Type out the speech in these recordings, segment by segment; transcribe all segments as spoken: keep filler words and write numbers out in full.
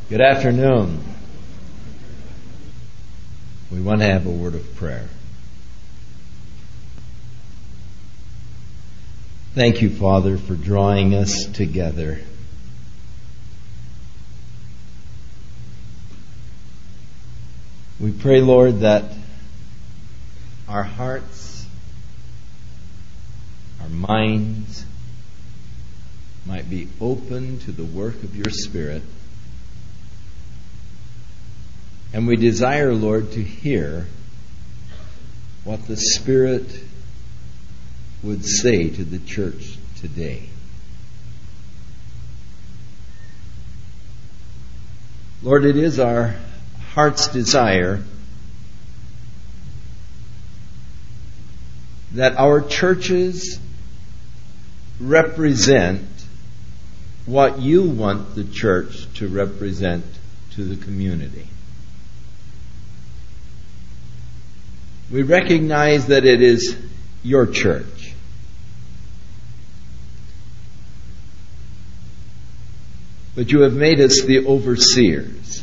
Good afternoon. We want to have a word of prayer. Thank you, Father, for drawing us together. We pray, Lord, that our hearts, our minds might be open to the work of your Spirit. And we desire, Lord, to hear what the Spirit would say to the church today. Lord, it is our heart's desire that our churches represent what you want the church to represent to the community. We recognize that it is your church. But you have made us the overseers.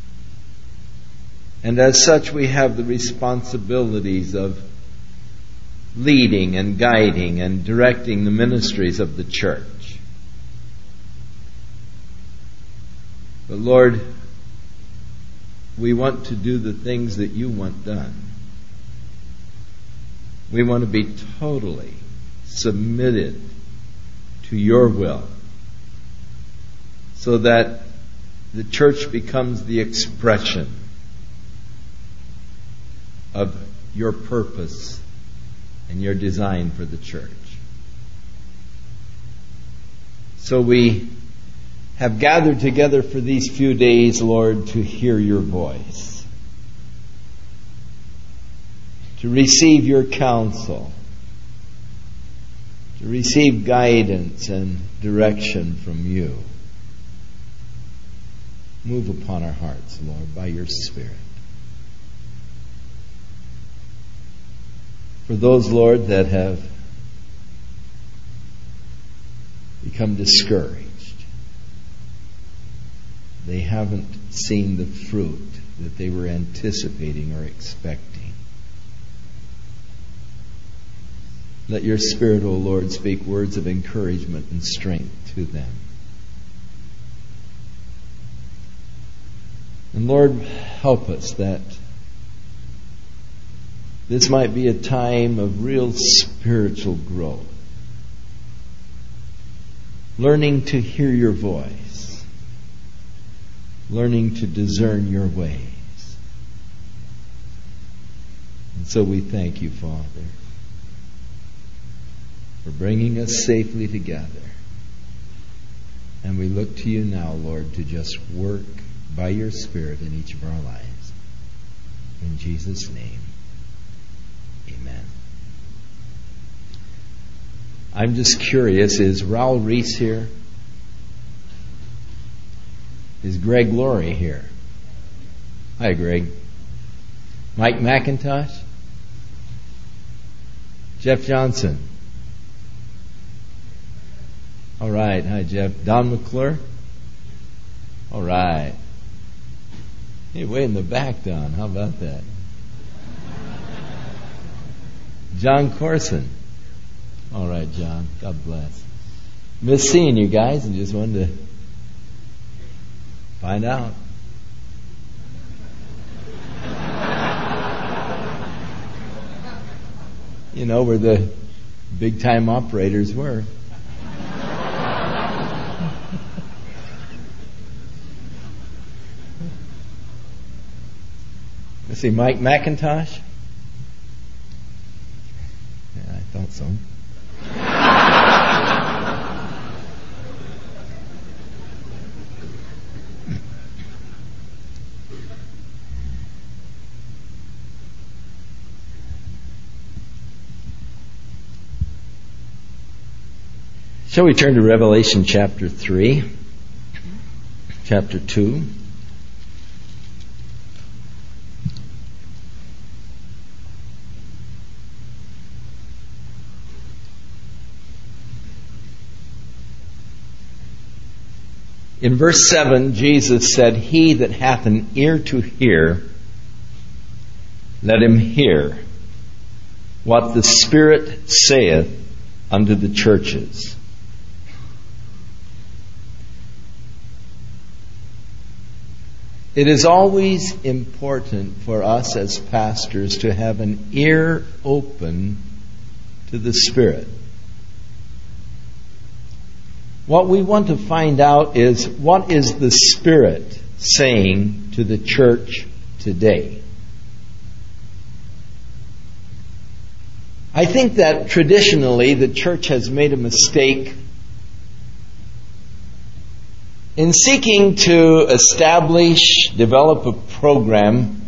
And as such, we have the responsibilities of leading and guiding and directing the ministries of the church. But Lord, we want to do the things that you want done. We want to be totally submitted to your will so that the church becomes the expression of your purpose and your design for the church. So we have gathered together for these few days, Lord, to hear your voice, to receive your counsel, to receive guidance and direction from you. Move upon our hearts, Lord, by your Spirit. For those, Lord, that have become discouraged, they haven't seen the fruit that they were anticipating or expecting. Let your Spirit, O Lord, speak words of encouragement and strength to them. And Lord, help us that this might be a time of real spiritual growth. Learning to hear your voice. Learning to discern your ways. And so we thank you, Father, for bringing us safely together. And we look to you now, Lord, to just work by your Spirit in each of our lives. In Jesus' name, amen. I'm just curious, is Raul Reese here? Is Greg Laurie here? Hi, Greg. Mike McIntosh? Jeff Johnson? All right. Hi, Jeff. Don McClure? All right. Hey, way in the back, Don. How about that? John Corson. All right, John. God bless. Miss seeing you guys and just wanted to find out. You know, where the big time operators were. Let's see, Mike McIntosh? Yeah, I thought so. Shall we turn to Revelation chapter three, chapter two? In verse seven, Jesus said, "He that hath an ear to hear, let him hear what the Spirit saith unto the churches." It is always important for us as pastors to have an ear open to the Spirit. What we want to find out is, what is the Spirit saying to the church today? I think that traditionally the church has made a mistake in seeking to establish, develop a program,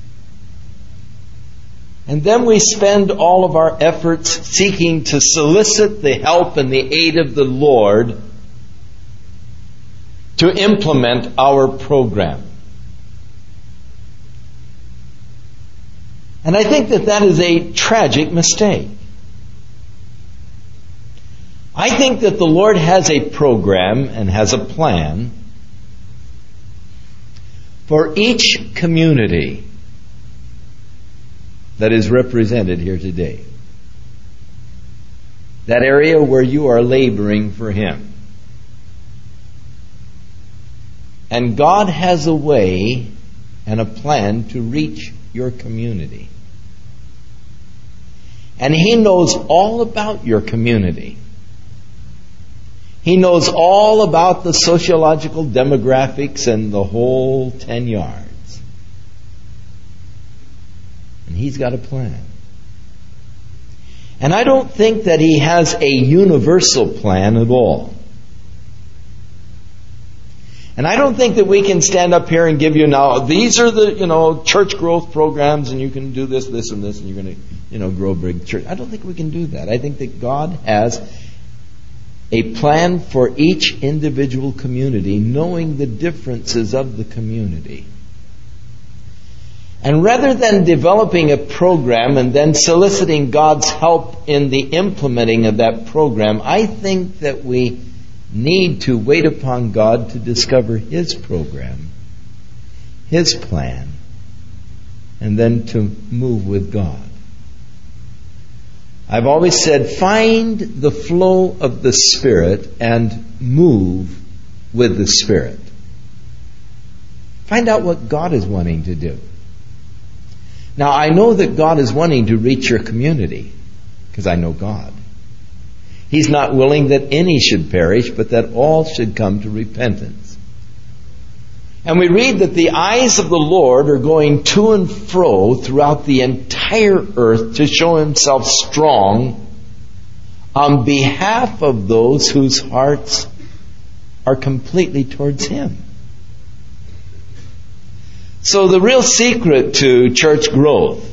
and then we spend all of our efforts seeking to solicit the help and the aid of the Lord to implement our program. And I think that that is a tragic mistake. I think that the Lord has a program and has a plan for each community that is represented here today. That area where you are laboring for Him. And God has a way and a plan to reach your community. And He knows all about your community. He knows all about the sociological demographics and the whole ten yards. And He's got a plan. And I don't think that He has a universal plan at all. And I don't think that we can stand up here and give you now, these are the, you know, church growth programs, and you can do this, this, and this, and you're going to, you know, grow a big church. I don't think we can do that. I think that God has a plan for each individual community, knowing the differences of the community. And rather than developing a program and then soliciting God's help in the implementing of that program, I think that we need to wait upon God to discover His program, His plan, and then to move with God. I've always said, find the flow of the Spirit and move with the Spirit. Find out what God is wanting to do. Now, I know that God is wanting to reach your community, because I know God. He's not willing that any should perish, but that all should come to repentance. And we read that the eyes of the Lord are going to and fro throughout the entire earth to show Himself strong on behalf of those whose hearts are completely towards Him. So the real secret to church growth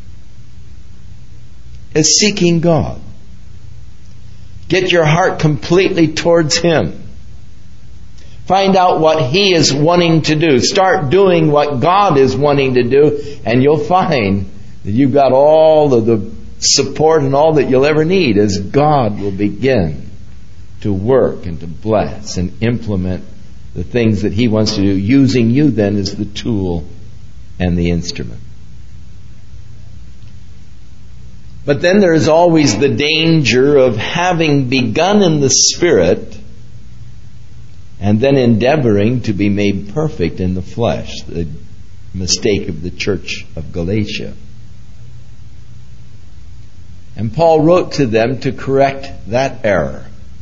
is seeking God. Get your heart completely towards Him. Find out what He is wanting to do. Start doing what God is wanting to do, and you'll find that you've got all of the support and all that you'll ever need as God will begin to work and to bless and implement the things that He wants to do, using you then as the tool and the instrument. But then there is always the danger of having begun in the Spirit and then endeavoring to be made perfect in the flesh, the mistake of the church of Galatia. And Paul wrote to them to correct that error.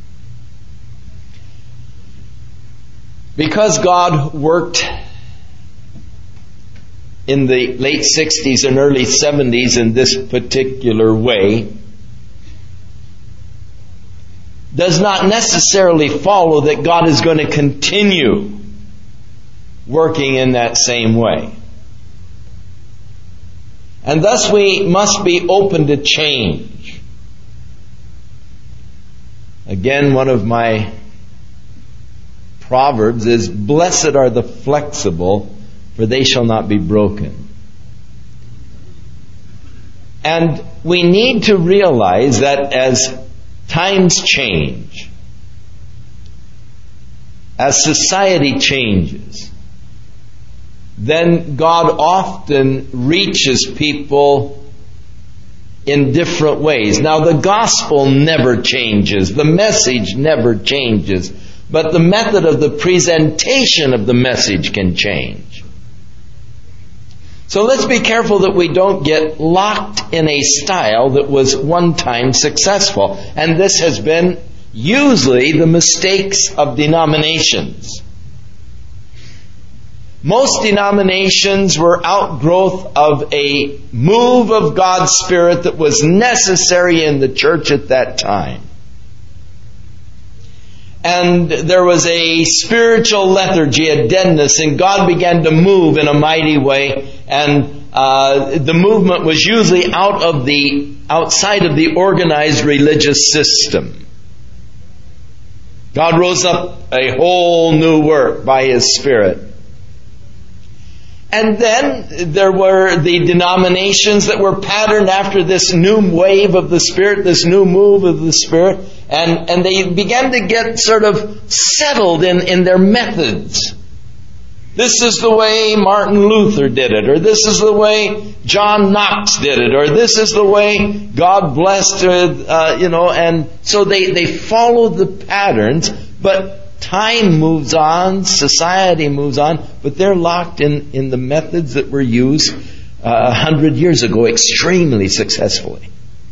Because God worked in the late sixties and early seventies in this particular way, does not necessarily follow that God is going to continue working in that same way. And thus we must be open to change. Again, one of my proverbs is, "Blessed are the flexible, for they shall not be broken." And we need to realize that as times change, as society changes, then God often reaches people in different ways. Now, the gospel never changes. The message never changes. But the method of the presentation of the message can change. So let's be careful that we don't get locked in a style that was one time successful. And this has been usually the mistakes of denominations. Most denominations were outgrowth of a move of God's Spirit that was necessary in the church at that time. And there was a spiritual lethargy, a deadness, and God began to move in a mighty way. And uh, the movement was usually out of the outside of the organized religious system. God rose up a whole new work by His Spirit. And then there were the denominations that were patterned after this new wave of the Spirit, this new move of the Spirit. And, and they began to get sort of settled in, in their methods. This is the way Martin Luther did it, or this is the way John Knox did it, or this is the way God blessed, uh, you know, and so they, they followed the patterns, but time moves on, society moves on, but they're locked in, in the methods that were used uh, a hundred years ago extremely successfully.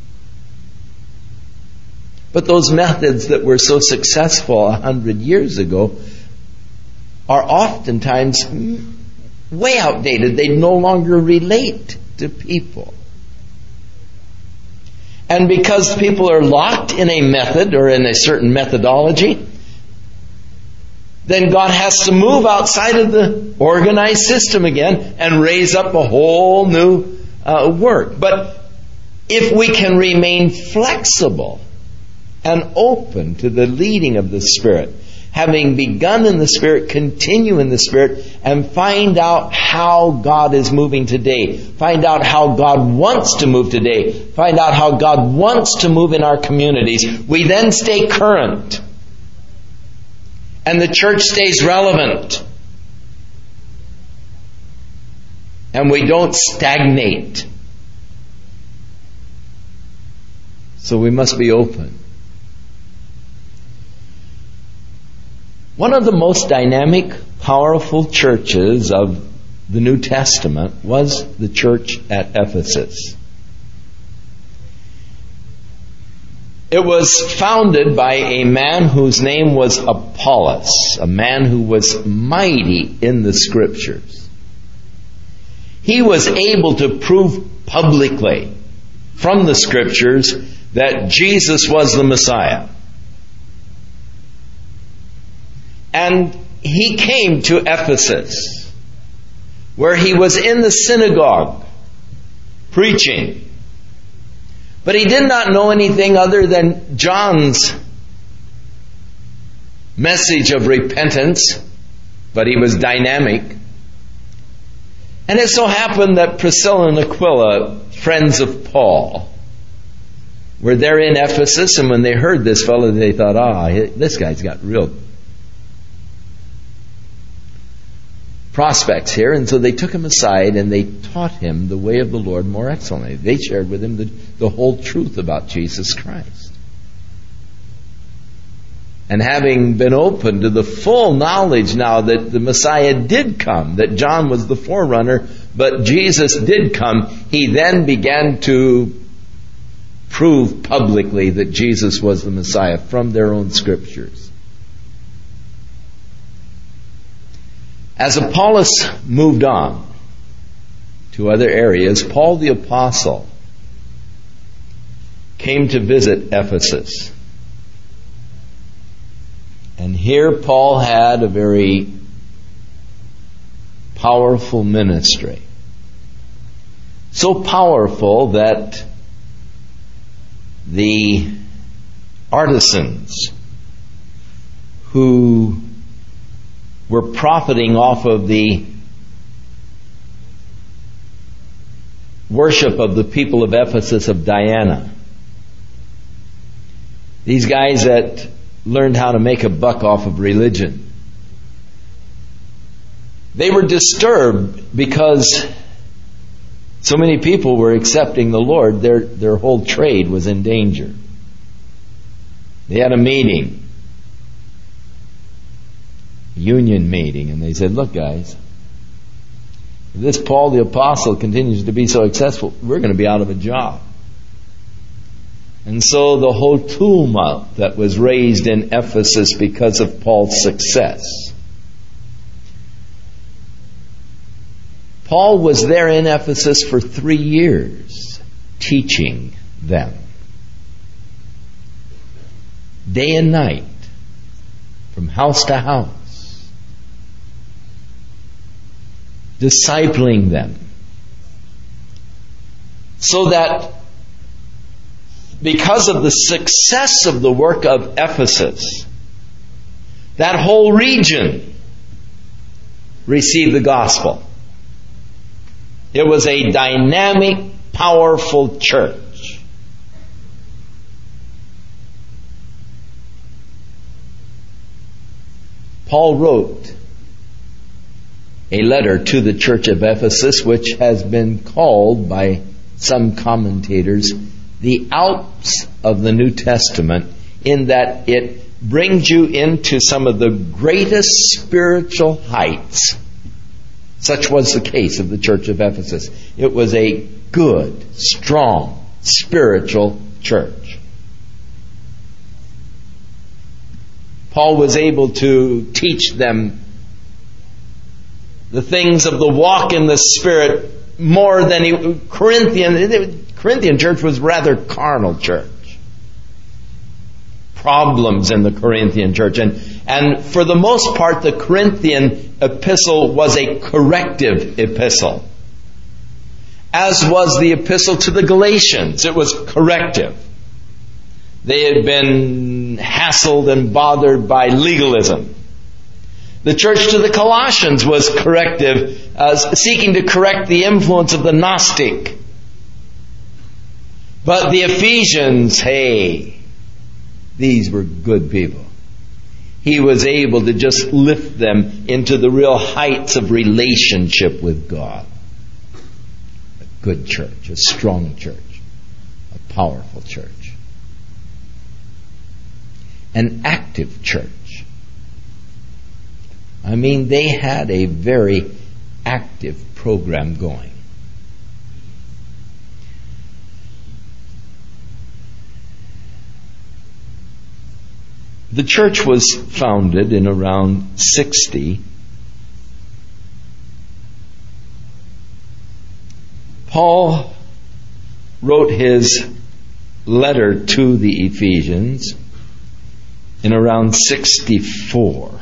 But those methods that were so successful a hundred years ago are oftentimes way outdated. They no longer relate to people. And because people are locked in a method or in a certain methodology, then God has to move outside of the organized system again and raise up a whole new uh, work. But if we can remain flexible and open to the leading of the Spirit, having begun in the Spirit, continue in the Spirit, and find out how God is moving today. Find out how God wants to move today. Find out how God wants to move in our communities. We then stay current. And the church stays relevant. And we don't stagnate. So we must be open. One of the most dynamic, powerful churches of the New Testament was the church at Ephesus. It was founded by a man whose name was Apollos, a man who was mighty in the Scriptures. He was able to prove publicly from the Scriptures that Jesus was the Messiah. And he came to Ephesus, where he was in the synagogue preaching. But he did not know anything other than John's message of repentance, but he was dynamic. And it so happened that Priscilla and Aquila, friends of Paul, were there in Ephesus, and when they heard this fellow, they thought, ah, this guy's got real prospects here. And so they took him aside and they taught him the way of the Lord more excellently. They shared with him the, the whole truth about Jesus Christ. And having been open to the full knowledge now that the Messiah did come, that John was the forerunner, but Jesus did come, he then began to prove publicly that Jesus was the Messiah from their own Scriptures. As Apollos moved on to other areas, Paul the Apostle came to visit Ephesus. And here Paul had a very powerful ministry. So powerful that the artisans who were profiting off of the worship of the people of Ephesus of Diana. These guys that learned how to make a buck off of religion. They were disturbed because so many people were accepting the Lord. Their, their whole trade was in danger. They had a meeting, union meeting, and they said, look guys, if this Paul the Apostle continues to be so successful, we're going to be out of a job. And so the whole tumult that was raised in Ephesus because of Paul's success. Paul was there in Ephesus for three years, teaching them. Day and night, from house to house, discipling them. So that because of the success of the work of Ephesus, that whole region received the gospel. It was a dynamic, powerful church. Paul wrote a letter to the church of Ephesus, which has been called by some commentators the Alps of the New Testament, in that it brings you into some of the greatest spiritual heights. Such was the case of the church of Ephesus. It was a good, strong, spiritual church. Paul was able to teach them the things of the walk in the Spirit more than he, Corinthian, Corinthian church was rather carnal church. Problems in the Corinthian church. And, and for the most part, the Corinthian epistle was a corrective epistle. As was the epistle to the Galatians. It was corrective. They had been hassled and bothered by legalism. The church to the Colossians was corrective, uh, seeking to correct the influence of the Gnostic. But the Ephesians, hey, these were good people. He was able to just lift them into the real heights of relationship with God. A good church, a strong church, a powerful church. An active church. I mean, they had a very active program going. The church was founded in around sixty. Paul wrote his letter to the Ephesians in around sixty-four.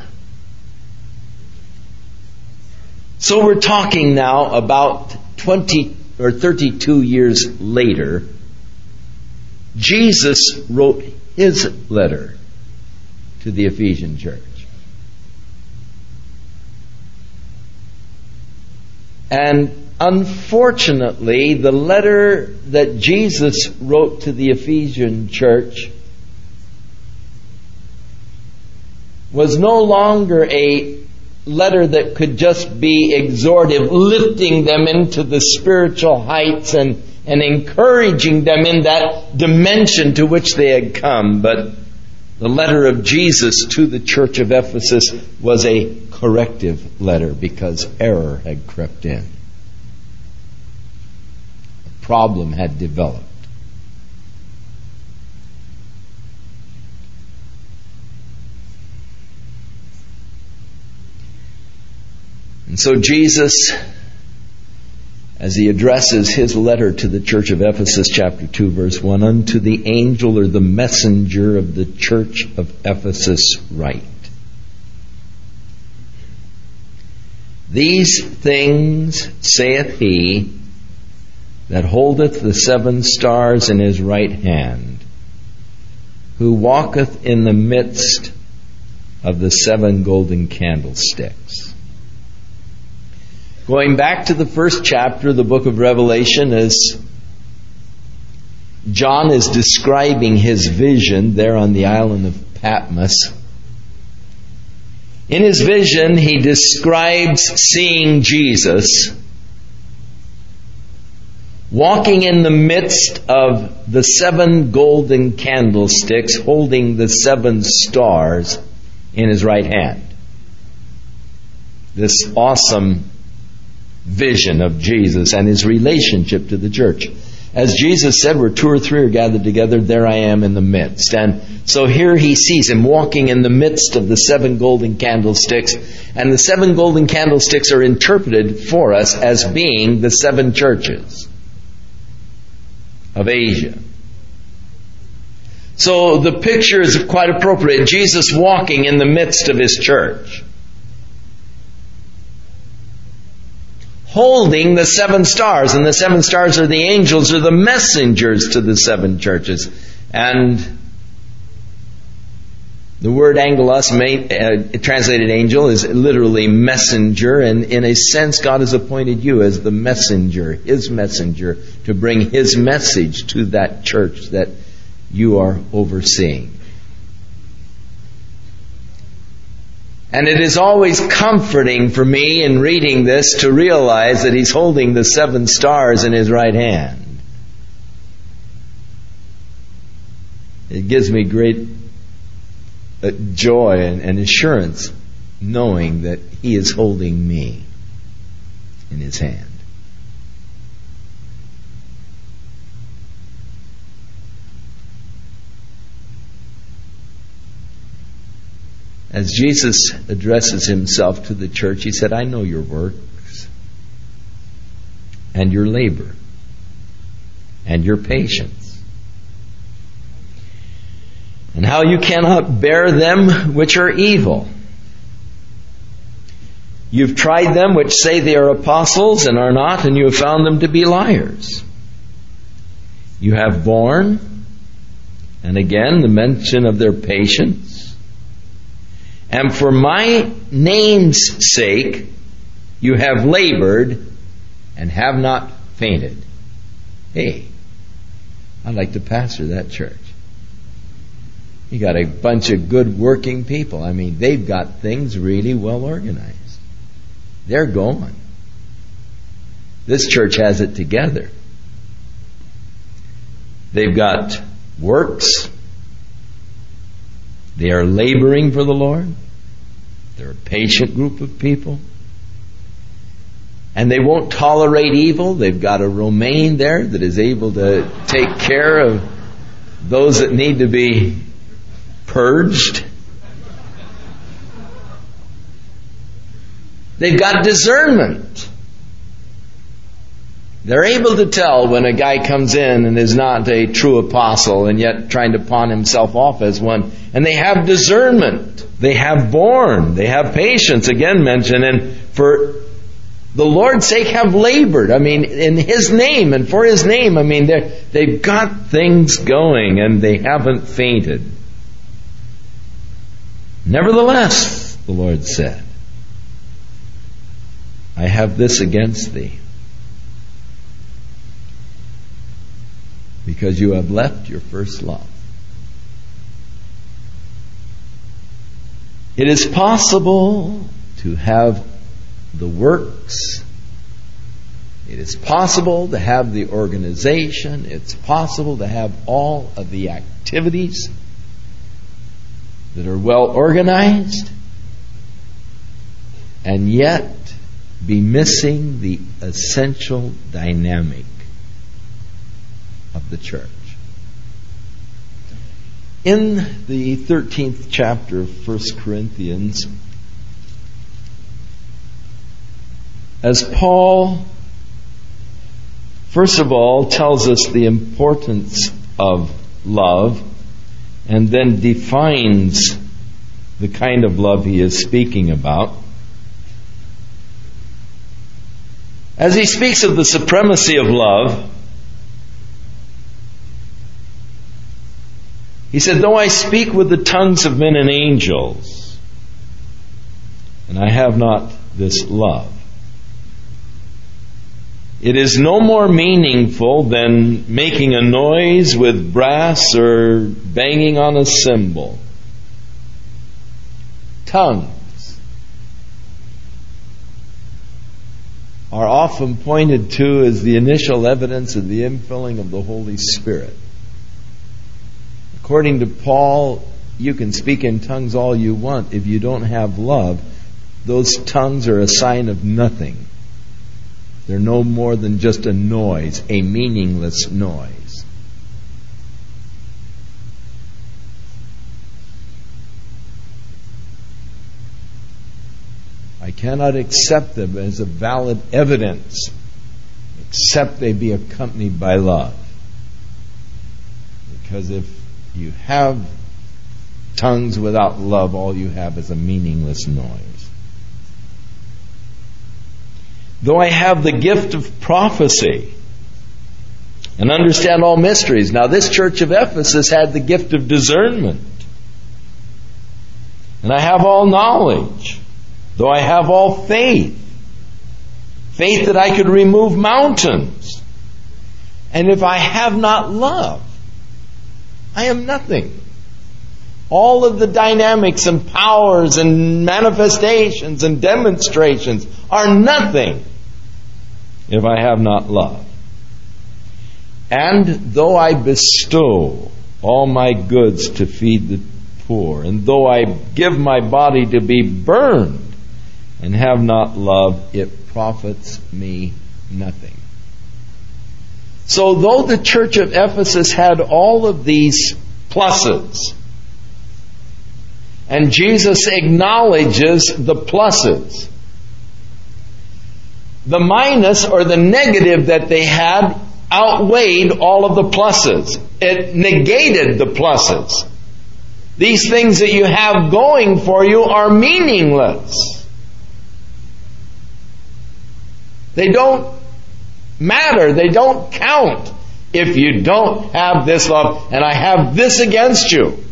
So we're talking now about twenty or thirty-two years later. Jesus wrote his letter to the Ephesian church. And unfortunately, the letter that Jesus wrote to the Ephesian church was no longer a letter that could just be exhortive, lifting them into the spiritual heights and, and encouraging them in that dimension to which they had come. But the letter of Jesus to the church of Ephesus was a corrective letter because error had crept in. A problem had developed. And so Jesus, as he addresses his letter to the church of Ephesus, chapter two, verse one, unto the angel or the messenger of the church of Ephesus write. These things saith he that holdeth the seven stars in his right hand, who walketh in the midst of the seven golden candlesticks. Going back to the first chapter of the book of Revelation, as John is describing his vision there on the island of Patmos, In his vision, he describes seeing Jesus walking in the midst of the seven golden candlesticks, holding the seven stars in his right hand. This awesome vision of Jesus and his relationship to the church. As Jesus said, where two or three are gathered together, there I am in the midst. And so here he sees him walking in the midst of the seven golden candlesticks. And the seven golden candlesticks are interpreted for us as being the seven churches of Asia. So the picture is quite appropriate. Jesus walking in the midst of his church, holding the seven stars. And the seven stars are the angels, or the messengers to the seven churches. And the word angelos, uh, translated angel, is literally messenger. And in a sense, God has appointed you as the messenger, his messenger, to bring his message to that church that you are overseeing. And it is always comforting for me in reading this to realize that he's holding the seven stars in his right hand. It gives me great uh, joy and, and assurance knowing that he is holding me in his hand. As Jesus addresses himself to the church, he said, I know your works and your labor and your patience, and how you cannot bear them which are evil. You've tried them which say they are apostles and are not, and you have found them to be liars. You have borne, and again the mention of their patience. And for my name's sake, you have labored and have not fainted. Hey, I'd like to pastor that church. You got a bunch of good working people. I mean, they've got things really well organized. They're going. This church has it together. They've got works. They are laboring for the Lord. They're a patient group of people. And they won't tolerate evil. They've got a Romaine there that is able to take care of those that need to be purged. They've got discernment. They're able to tell when a guy comes in and is not a true apostle and yet trying to pawn himself off as one. And they have discernment. They have borne. They have patience, again mentioned. And for the Lord's sake have labored. I mean, in His name and for His name. I mean, they've got things going and they haven't fainted. Nevertheless, the Lord said, I have this against thee, because you have left your first love. It is possible to have the works. It is possible to have the organization. It's possible to have all of the activities that are well organized, and yet be missing the essential dynamic of the church. In the thirteenth chapter of First Corinthians, as Paul, first of all, tells us the importance of love, and then defines the kind of love he is speaking about. As he speaks of the supremacy of love, he said, though I speak with the tongues of men and angels, and I have not this love, it is no more meaningful than making a noise with brass or banging on a cymbal. Tongues. are often pointed to as the initial evidence of the infilling of the Holy Spirit. According to Paul, you can speak in tongues all you want. If you don't have love, those tongues are a sign of nothing. They're no more than just a noise, a meaningless noise. I cannot accept them as a valid evidence, except they be accompanied by love. Because if you have tongues without love, all you have is a meaningless noise. Though I have the gift of prophecy and understand all mysteries. Now, this church of Ephesus had the gift of discernment. And I have all knowledge. Though I have all faith. Faith that I could remove mountains. And if I have not love, I am nothing. All of the dynamics and powers and manifestations and demonstrations are nothing if I have not love. And though I bestow all my goods to feed the poor, and though I give my body to be burned and have not love, it profits me nothing. So though the church of Ephesus had all of these pluses, and Jesus acknowledges the pluses, the minus or the negative that they had outweighed all of the pluses. It negated the pluses. These things that you have going for you are meaningless. They don't matter. They don't count if you don't have this love. And I have this against you.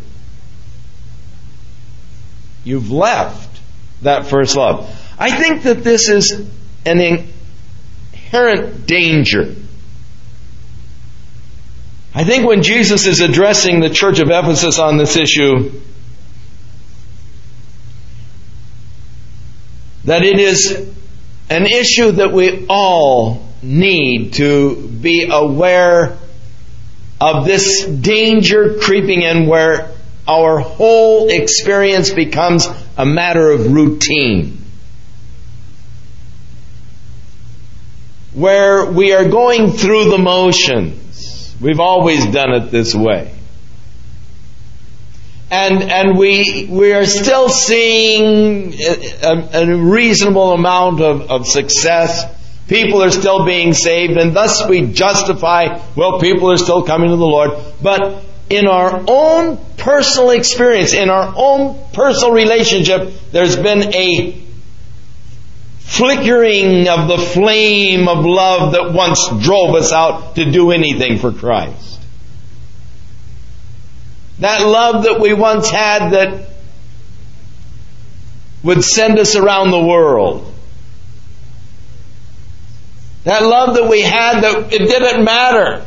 You've left that first love. I think that this is an inherent danger. I think when Jesus is addressing the church of Ephesus on this issue, that it is an issue that we all need to be aware of, this danger creeping in where our whole experience becomes a matter of routine. Where we are going through the motions. We've always done it this way. And and we we are still seeing a, a reasonable amount of, of success. People are still being saved, and thus we justify, well, people are still coming to the Lord. But in our own personal experience, in our own personal relationship, there's been a flickering of the flame of love that once drove us out to do anything for Christ. That love that we once had that would send us around the world. That love that we had that it didn't matter.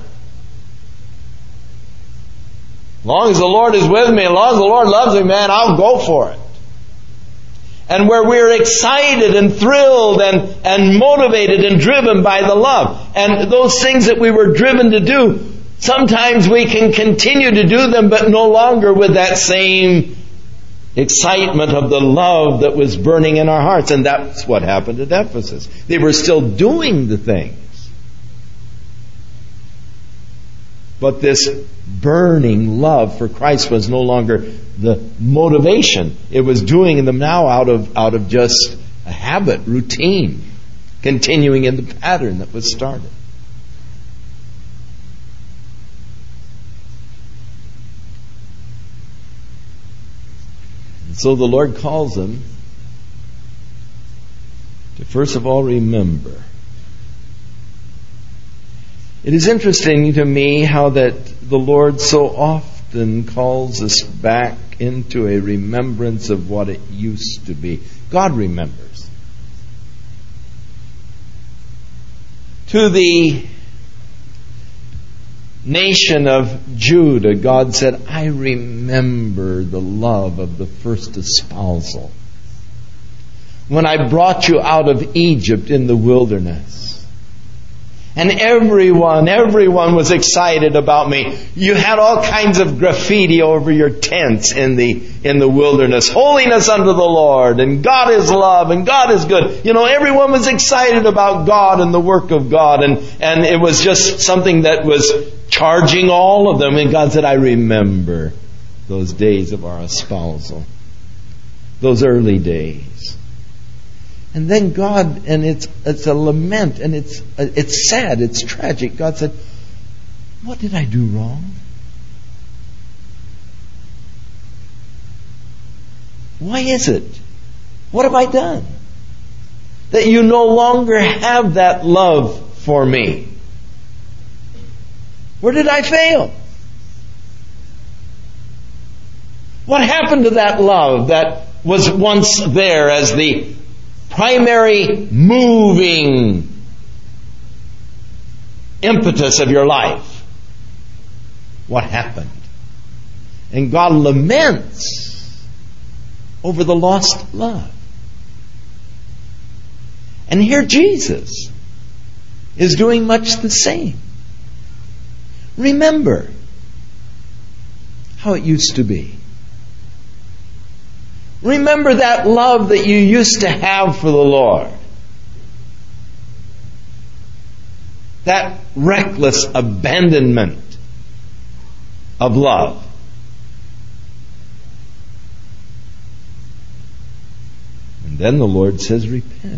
As long as the Lord is with me, as long as the Lord loves me, man, I'll go for it. And where we're excited and thrilled and, and motivated and driven by the love. And those things that we were driven to do, sometimes we can continue to do them, but no longer with that same excitement of the love that was burning in our hearts. And that's what happened at Ephesus. They were still doing the things. But this burning love for Christ was no longer the motivation. It was doing them now out of, out of just a habit, routine, continuing in the pattern that was started. And so the Lord calls them to first of all remember. It is interesting to me how that the Lord so often calls us back into a remembrance of what it used to be. God remembers. To the nation of Judah, God said, I remember the love of the first espousal. when I brought you out of Egypt in the wilderness. And everyone, everyone was excited about me. You had all kinds of graffiti over your tents in the in the wilderness. Holiness unto the Lord, and God is love, and God is good. You know, everyone was excited about God and the work of God, and, and it was just something that was charging all of them. And God said, I remember those days of our espousal, those early days. And then God, and it's it's a lament, and it's it's sad, it's tragic. God said, what did I do wrong? Why is it? What have I done that you no longer have that love for me? Where did I fail? What happened to that love that was once there as the primary moving impetus of your life? What happened? And God laments over the lost love. And here Jesus is doing much the same. Remember how it used to be. Remember that love that you used to have for the Lord. That reckless abandonment of love. And then the Lord says, repent.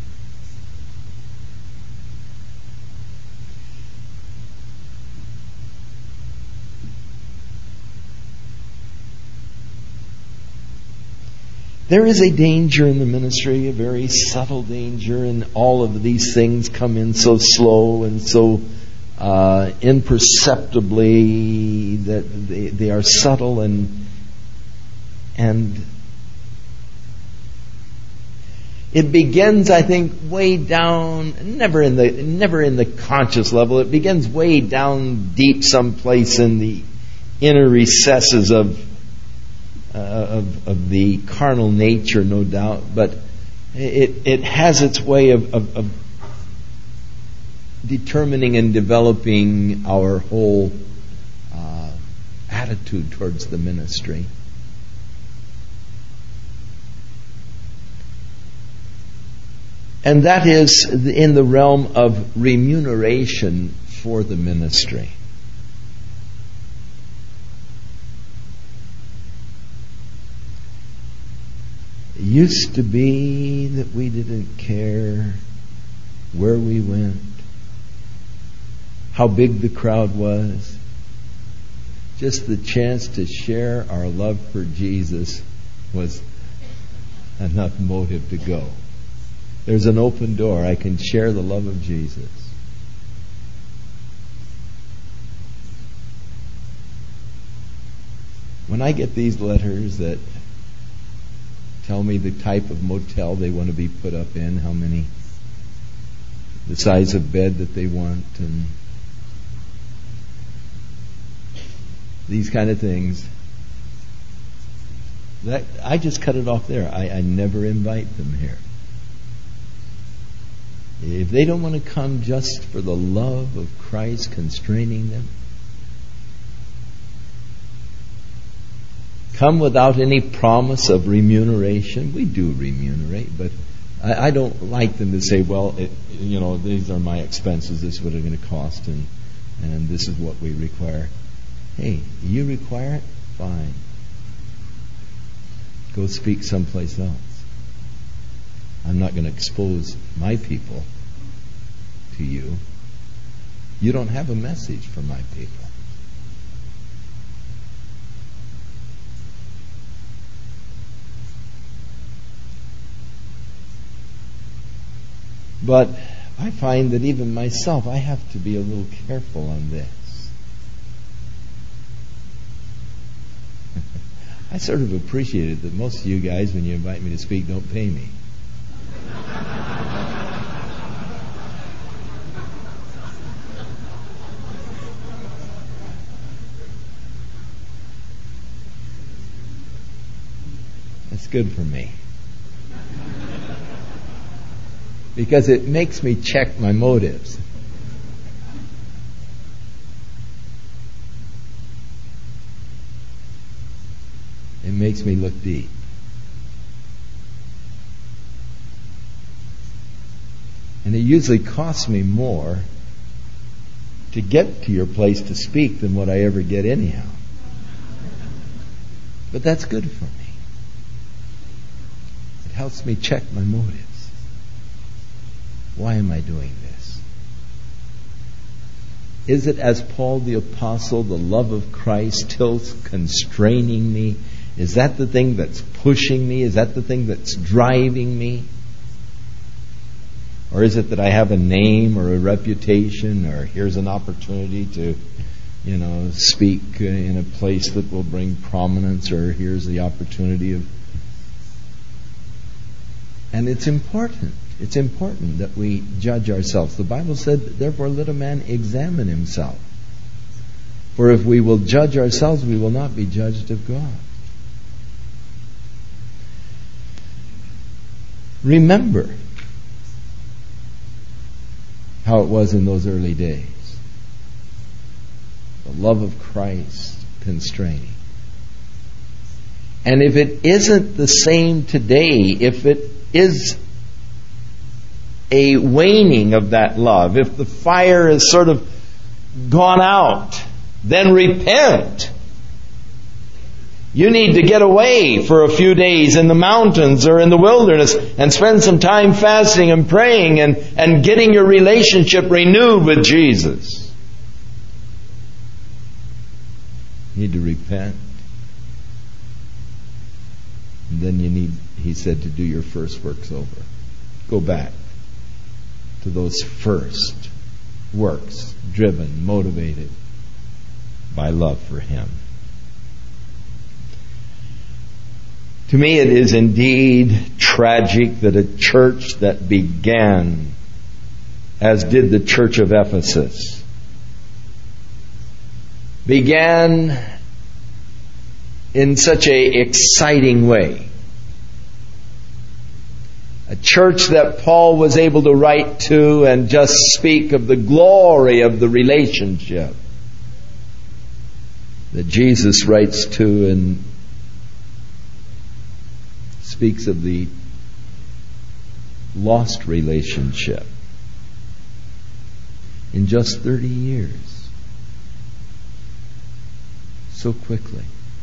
There is a danger in the ministry, a very subtle danger, and all of these things come in so slow and so uh, imperceptibly that they, they are subtle and and it begins, I think, way down, never in the never in the conscious level. It begins way down deep, someplace in the inner recesses of. Uh, of, of the carnal nature, no doubt, but it it has its way of, of, of determining and developing our whole uh, attitude towards the ministry. And that is in the realm of remuneration for the ministry. It used to be that we didn't care where we went, how big the crowd was. Just the chance to share our love for Jesus was enough motive to go. There's an open door. I can share the love of Jesus. When I get these letters that tell me the type of motel they want to be put up in, how many, the size of bed that they want, and these kind of things, that I just cut it off there. I, I never invite them here. If they don't want to come just for the love of Christ constraining them, come without any promise of remuneration. We do remunerate, but I, I don't like them to say, well, it, you know, these are my expenses, this is what it's going to cost, and, and this is what we require. Hey, you require it? Fine. Go speak someplace else. I'm not going to expose my people to you. You don't have a message for my people. But I find that even myself, I have to be a little careful on this. I sort of appreciate it that most of you guys, when you invite me to speak, don't pay me. That's good for me. because it makes me check my motives. It makes me look deep. And it usually costs me more to get to your place to speak than what I ever get anyhow. But that's good for me. It helps me check my motives. Why am I doing this? Is it, as Paul the Apostle, the love of Christ still constraining me? Is that the thing that's pushing me? Is that the thing that's driving me? Or is it that I have a name or a reputation, or here's an opportunity to, you know, speak in a place that will bring prominence, or here's the opportunity of... And it's important. It's important that we judge ourselves. The Bible said, therefore let a man examine himself. For if we will judge ourselves, we will not be judged of God. Remember how it was in those early days. The love of Christ constraining. And if it isn't the same today, if it is a waning of that love, if the fire has sort of gone out, then repent. You need to get away for a few days in the mountains or in the wilderness and spend some time fasting and praying and, and getting your relationship renewed with Jesus. You need to repent. And then you need, he said, to do your first works over. Go back to those first works, driven, motivated by love for Him. To me, it is indeed tragic that a church that began, as did the church of Ephesus, began in such an exciting way. A church that Paul was able to write to and just speak of the glory of the relationship that Jesus writes to and speaks of the lost relationship in just thirty years. So quickly.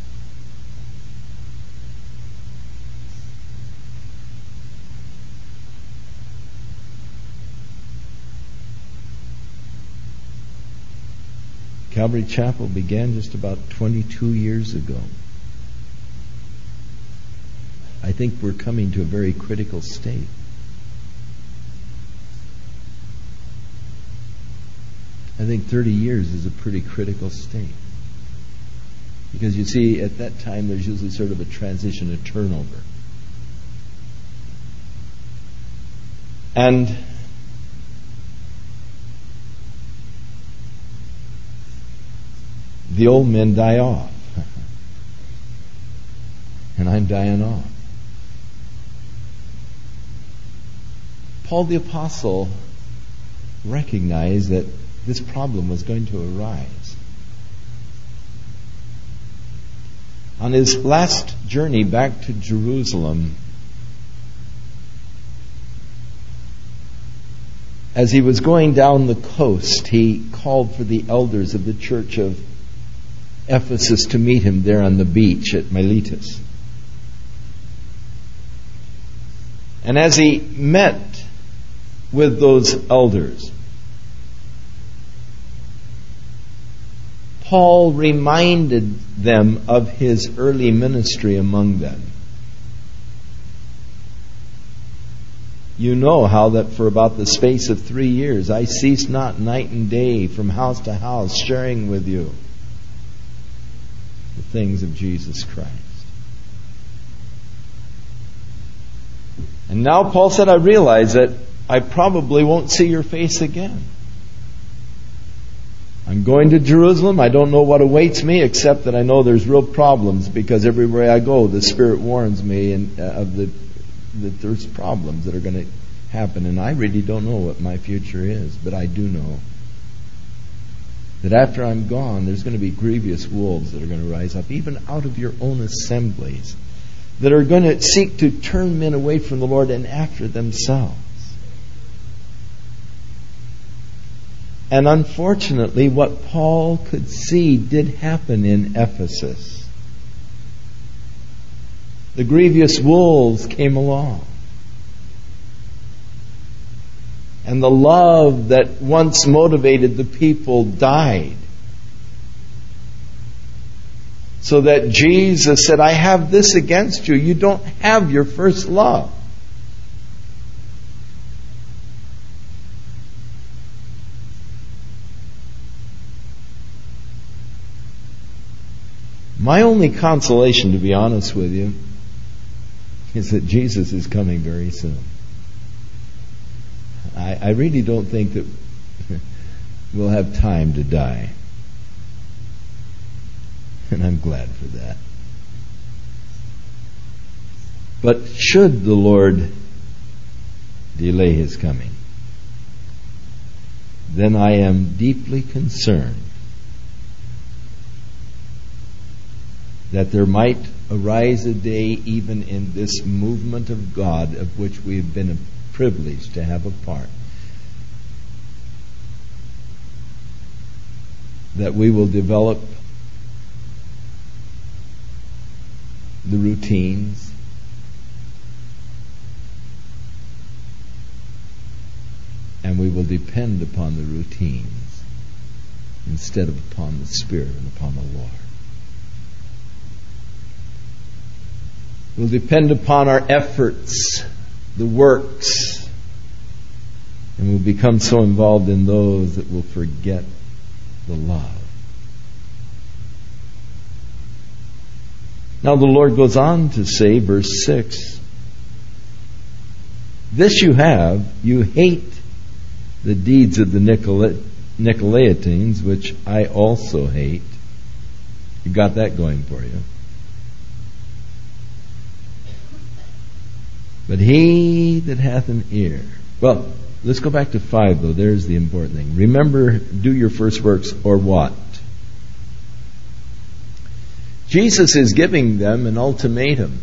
Calvary Chapel began just about twenty-two years ago. I think we're coming to a very critical state. I think thirty years is a pretty critical state. Because you see, at that time there's usually sort of a transition, a turnover. And the old men die off. And I'm dying off. Paul the Apostle recognized that this problem was going to arise. On his last journey back to Jerusalem, as he was going down the coast, he called for the elders of the church of Ephesus to meet him there on the beach at Miletus. And as he met with those elders, Paul reminded them of his early ministry among them. You know how that for about the space of three years I ceased not night and day from house to house sharing with you the things of Jesus Christ. And now Paul said, I realize that I probably won't see your face again. I'm going to Jerusalem. I don't know what awaits me, except that I know there's real problems, because everywhere I go, the Spirit warns me and, uh, of the that there's problems that are going to happen, and I really don't know what my future is, but I do know that after I'm gone, there's going to be grievous wolves that are going to rise up, even out of your own assemblies, that are going to seek to turn men away from the Lord and after themselves. And unfortunately, what Paul could see did happen in Ephesus. The grievous wolves came along. And the love that once motivated the people died. So that Jesus said, I have this against you. You don't have your first love. My only consolation, to be honest with you, is that Jesus is coming very soon. I, I really don't think that we'll have time to die. And I'm glad for that. But should the Lord delay His coming, then I am deeply concerned that there might arise a day even in this movement of God of which we have been privileged to have a part, that we will develop the routines, and we will depend upon the routines instead of upon the Spirit and upon the Lord. We'll depend upon our efforts, the works, and we'll become so involved in those that we'll forget the love. Now the Lord goes on to say, verse six, this you have, you hate the deeds of the Nicola- Nicolaitans, which I also hate. You got that going for you. But he that hath an ear. Well, let's go back to five, though. There's the important thing. Remember, do your first works, or what? Jesus is giving them an ultimatum.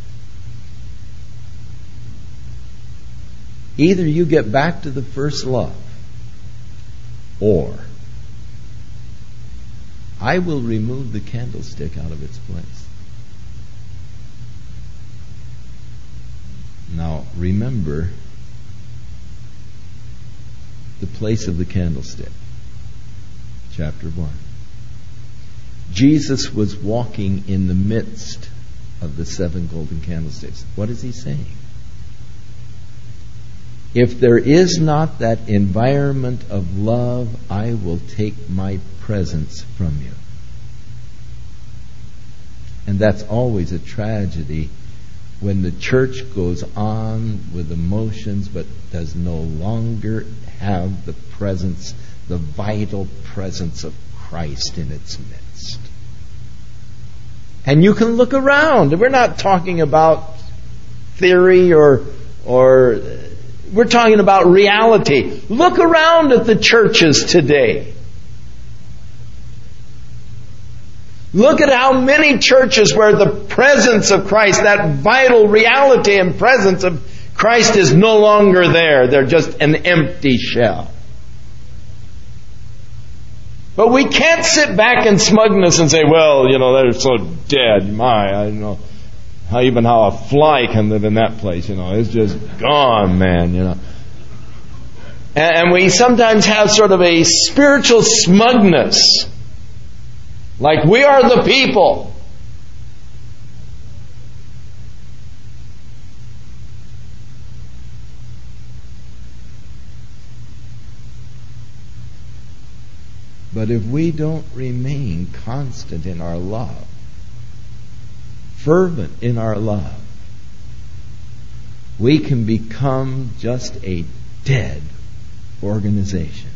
Either you get back to the first love, or I will remove the candlestick out of its place. Now, remember the place of the candlestick. Chapter one. Jesus was walking in the midst of the seven golden candlesticks. What is He saying? If there is not that environment of love, I will take my presence from you. And that's always a tragedy when the church goes on with emotions but does no longer have the presence, the vital presence of Christ in its midst. And you can look around. We're not talking about theory or or we're talking about reality. Look around at the churches today. Look at how many churches where the presence of Christ, that vital reality and presence of Christ is no longer there. They're just an empty shell. But we can't sit back in smugness and say, well, you know, they're so dead. My, I don't know how even how a fly can live in that place, you know. It's just gone, man, you know. And we sometimes have sort of a spiritual smugness. Like we are the people. But if we don't remain constant in our love, fervent in our love, we can become just a dead organization.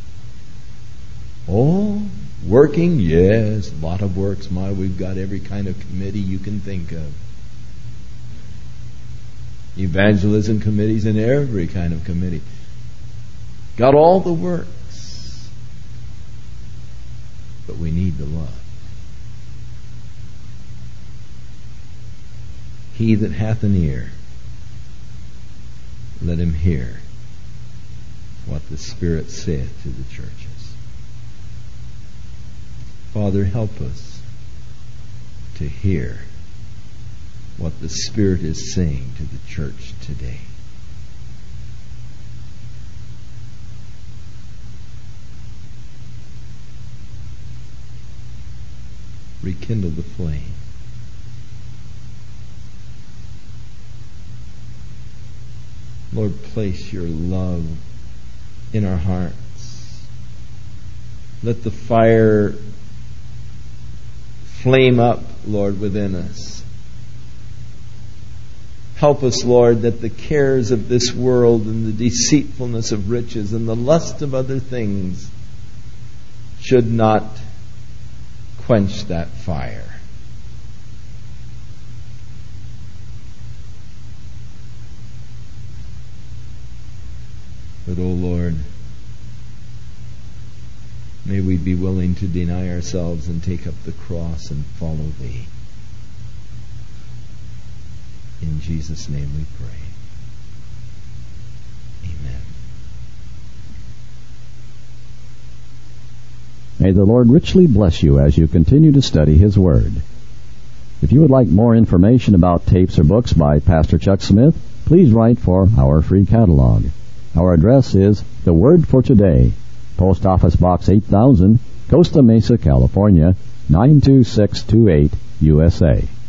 Oh, working, yes, a lot of works. My, we've got every kind of committee you can think of. evangelism committees, and every kind of committee. Got all the works. But we need the love. He that hath an ear, let him hear what the Spirit saith to the churches. Father, help us to hear what the Spirit is saying to the church today. Rekindle the flame. Lord, place your love in our hearts. Let the fire flame up, Lord, within us. Help us, Lord, that the cares of this world and the deceitfulness of riches and the lust of other things should not quench that fire. But, O Lord, may we be willing to deny ourselves and take up the cross and follow Thee. In Jesus' name we pray. Amen. May the Lord richly bless you as you continue to study His Word. If you would like more information about tapes or books by Pastor Chuck Smith, please write for our free catalog. Our address is The Word for Today, Post Office Box eight thousand, Costa Mesa, California, nine two six two eight, U S A.